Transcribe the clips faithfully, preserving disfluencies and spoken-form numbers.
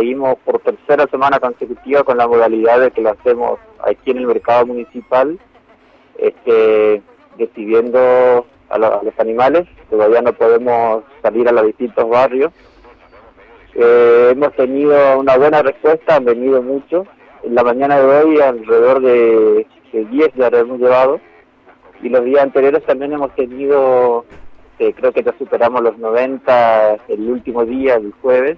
seguimos por tercera semana consecutiva con la modalidad de que lo hacemos aquí en el mercado municipal, este, recibiendo a, lo, a los animales. Todavía no podemos salir a los distintos barrios. Eh, hemos tenido una buena respuesta, han venido muchos. En la mañana de hoy alrededor de, de diez ya lo hemos llevado, y los días anteriores también hemos tenido, eh, creo que ya superamos los noventa el último día, el jueves,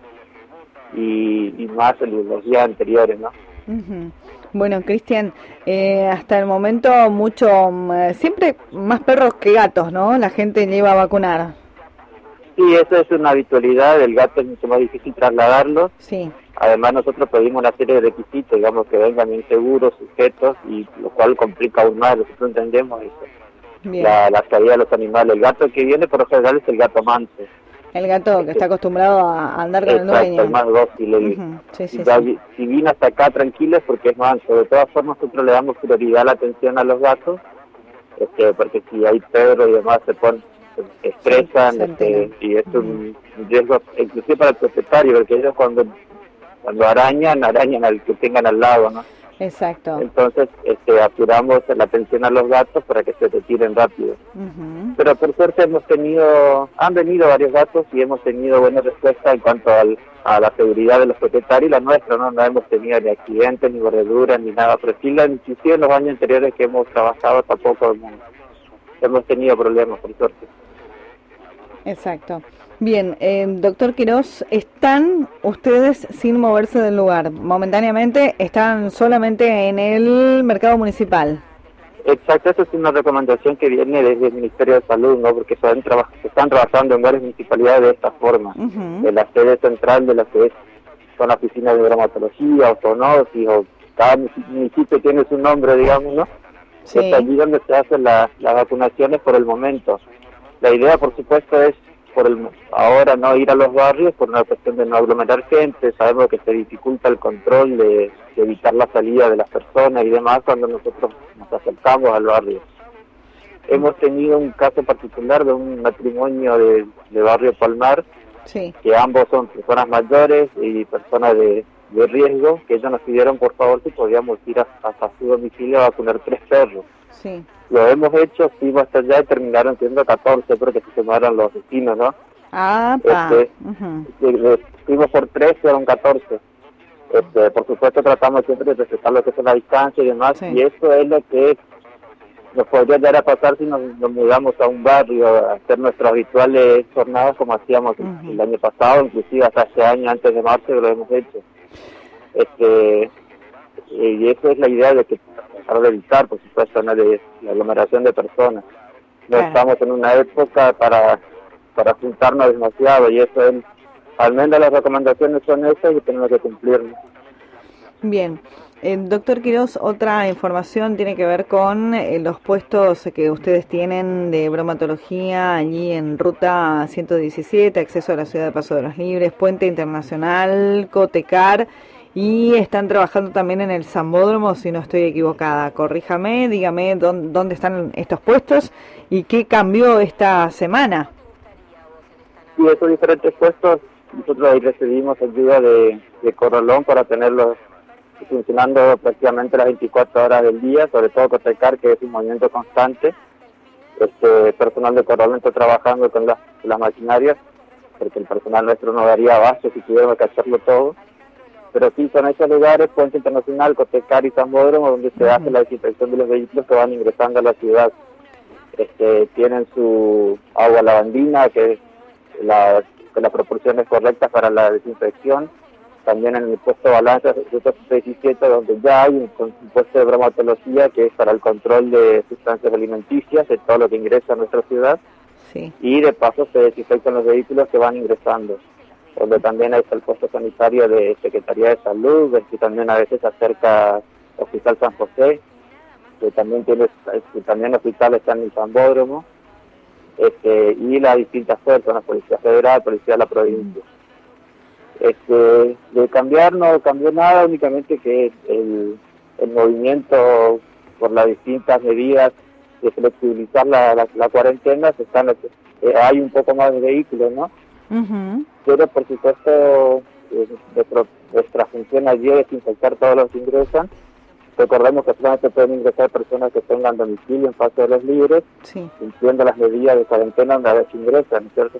y, y más en los días anteriores, ¿no? Uh-huh. Bueno, Cristian, eh, hasta el momento mucho, eh, siempre más perros que gatos, ¿no? La gente lleva a vacunar. Sí, eso es una habitualidad, el gato es mucho más difícil trasladarlo. Sí. Además nosotros pedimos una serie de requisitos, digamos, que vengan bien seguros, sujetos, y lo cual complica aún más, nosotros entendemos eso. La, la salida de los animales. El gato que viene por lo general es el gato manso. El gato que está acostumbrado a andar con el dueño. Exacto, el más dócil. El, uh-huh. sí, sí, ya, sí. Si vino hasta acá tranquilo es porque es manso. De todas formas nosotros le damos prioridad a la atención a los gatos, este, porque si hay perros y demás se ponen, se estresan, sí, este, y es un uh-huh. riesgo inclusive para el propietario, porque ellos cuando cuando arañan, arañan al que tengan al lado, ¿no? Exacto. Entonces, este, apuramos la atención a los gatos para que se retiren rápido. Uh-huh. Pero por suerte hemos tenido, han venido varios gatos y hemos tenido buena respuesta en cuanto al, a la seguridad de los propietarios y la nuestra, ¿no? No hemos tenido ni accidentes, ni mordeduras, ni nada, pero sí, la, inclusive en los años anteriores que hemos trabajado tampoco hemos, hemos tenido problemas, por suerte. Exacto. Bien, eh, doctor Quirós, ¿están ustedes sin moverse del lugar? Momentáneamente están solamente en el mercado municipal. Exacto, esa es una recomendación que viene desde el Ministerio de Salud, ¿no? Porque se, traba, se están trabajando en varias municipalidades de esta forma. Uh-huh. De la sede central de la que es, son las oficinas de bromatología o zoonosis, o cada municipio tiene su nombre, digamos, ¿no? Sí. Es allí donde se hacen la, las vacunaciones por el momento. La idea, por supuesto, es por el ahora no ir a los barrios por una cuestión de no aglomerar gente. Sabemos que se dificulta el control de, de evitar la salida de las personas y demás cuando nosotros nos acercamos al barrio. Hemos tenido un caso particular de un matrimonio de, de Barrio Palmar, sí, que ambos son personas mayores y personas de, de riesgo, que ellos nos pidieron por favor si podíamos ir a, hasta su domicilio a vacunar tres perros. Sí. Lo hemos hecho, fuimos hasta allá y terminaron siendo catorce porque se sumaron los vecinos, ¿no? Ah, pa. Este, uh-huh. Fuimos por tres, fueron catorce. Este, por supuesto tratamos siempre de respetar lo que es la distancia y demás, sí, y eso es lo que nos podría llegar a pasar si nos, nos mudamos a un barrio a hacer nuestras habituales jornadas como hacíamos uh-huh. el año pasado, inclusive hasta este año, antes de marzo, lo hemos hecho. Este, y eso es la idea de que tratar de evitar, por supuesto, ¿no? de la aglomeración de personas. No claro. Estamos en una época para para juntarnos demasiado y eso es, al menos las recomendaciones son esas y tenemos que cumplirlas. Bien. Eh, doctor Quirós, otra información tiene que ver con eh, los puestos que ustedes tienen de bromatología allí en Ruta ciento diecisiete, acceso a la ciudad de Paso de los Libres, Puente Internacional, Cotecar, y están trabajando también en el Sambódromo, si no estoy equivocada. Corríjame, dígame dónde, dónde están estos puestos y qué cambió esta semana. Sí, esos diferentes puestos, nosotros ahí recibimos ayuda de, de Corralón para tenerlos funcionando prácticamente las veinticuatro horas del día, sobre todo Cotecar, que es un movimiento constante. Este personal de Corralón está trabajando con las, las maquinarias, porque el personal nuestro no daría abasto si tuviéramos que hacerlo todo. Pero sí son esos lugares, Puente Internacional, Cotecar y Sambódromo, donde se uh-huh. hace la desinfección de los vehículos que van ingresando a la ciudad. Este, tienen su agua lavandina, que es la, con las proporciones correctas para la desinfección. También en el puesto de balanza, Ruta ciento diecisiete, donde ya hay un, un puesto de bromatología que es para el control de sustancias alimenticias, de todo lo que ingresa a nuestra ciudad. Sí. Y de paso se desinfectan los vehículos que van ingresando, donde también hay el puesto sanitario de Secretaría de Salud, que también a veces se acerca Hospital San José, que también tiene, que también hospitales están en el Sambódromo, este, y las distintas fuerzas, la Policía Federal, Policía de la Provincia. Este, de cambiar no cambió nada, únicamente que el, el movimiento por las distintas medidas de flexibilizar la, la, la cuarentena, se están, eh, hay un poco más de vehículos, ¿no? Uh-huh. Pero por supuesto eh, nuestro, nuestra función allí es desinfectar todos los que ingresan. Recordemos que solamente pueden ingresar personas que tengan domicilio en fase de los libres, sí. cumpliendo las medidas de cuarentena una vez que ingresan, ¿cierto?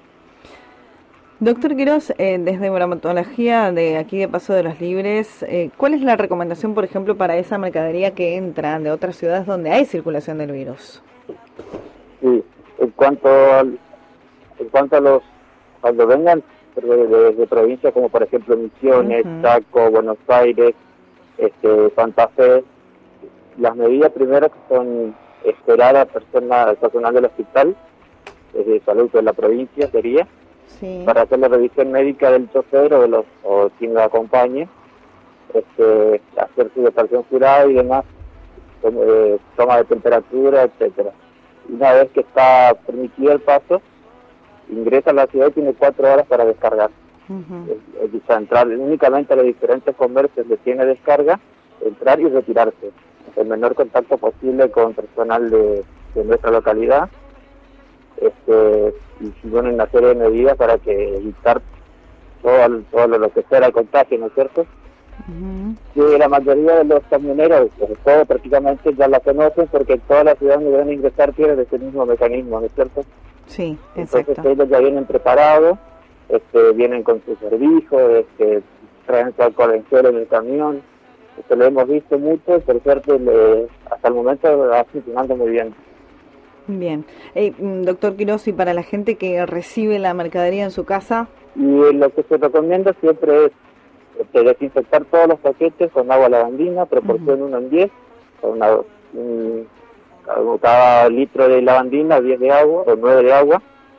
Doctor Quirós, eh, desde bromatología de aquí de Paso de los Libres, eh, ¿cuál es la recomendación, por ejemplo, para esa mercadería que entra de otras ciudades donde hay circulación del virus? Sí, en cuanto, al, en cuanto a los, cuando vengan de, de, de provincias como por ejemplo Misiones, uh-huh. Chaco, Buenos Aires, este, Santa Fe, las medidas primero que son esperar a personas, personal del hospital, de salud de la provincia sería, sí. para hacer la revisión médica del chofer o, de los, o quien lo acompañe, este, hacer su depuración jurada y demás, eh, toma de temperatura, etcétera. Una vez que está permitido el paso, ingresa a la ciudad y tiene cuatro horas para descargar. Uh-huh. Es, es entrar únicamente a los diferentes comercios que tiene descarga, entrar y retirarse. El menor contacto posible con personal de, de nuestra localidad. Este, y bueno, una serie de medidas para que evitar todo, todo lo que sea el contagio, ¿no es cierto? Uh-huh. Sí, la mayoría de los camioneros, sobre todo prácticamente ya la conocen porque todas las ciudades donde deben ingresar tienen ese mismo mecanismo, ¿no es cierto? Sí, exacto. Entonces ellos ya vienen preparados, este, vienen con su servicio, este, traen su alcohol en gel en el camión, este, lo hemos visto mucho, por suerte le, hasta el momento va funcionando muy bien. Bien. Eh, doctor Quirós, y para la gente que recibe la mercadería en su casa. Y lo que se recomienda siempre es este, desinfectar todos los paquetes con agua lavandina, proporción uh-huh. uno en diez, con una, un, cada litro de lavandina, diez de agua o nueve de agua.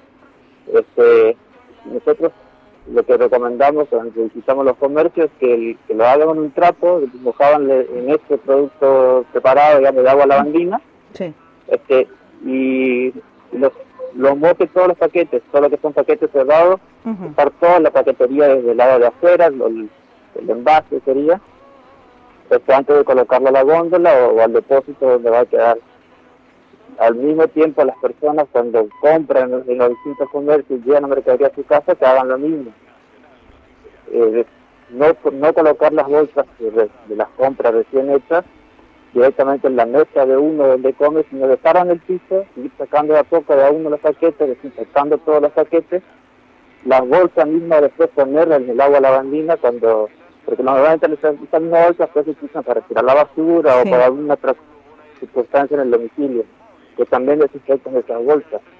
Este, nosotros lo que recomendamos cuando visitamos los comercios es que, el, que lo hagan en un trapo, mojaban en este producto preparado, digamos, de agua lavandina. Sí. Este, y los, los mojes todos los paquetes, todo lo que son paquetes cerrados, uh-huh. estar toda la paquetería desde el lado de afuera, el, el envase sería, este, antes de colocarlo a la góndola o, o al depósito donde va a quedar. Al mismo tiempo las personas cuando compran en, en los distintos comercios y llevan la mercadería a su casa, que hagan lo mismo. Eh, no, no colocar las bolsas de, de las compras recién hechas directamente en la mesa de uno donde come, sino dejar en el piso, ir sacando de a poco de a uno los paquetes, desinfectando todos los paquetes, las bolsas mismas después ponerlas en el agua lavandina cuando, porque normalmente esas mismas bolsas pues se usan para tirar la basura sí. o para alguna otra circunstancia en el domicilio, que también desinfectan esas bolsas.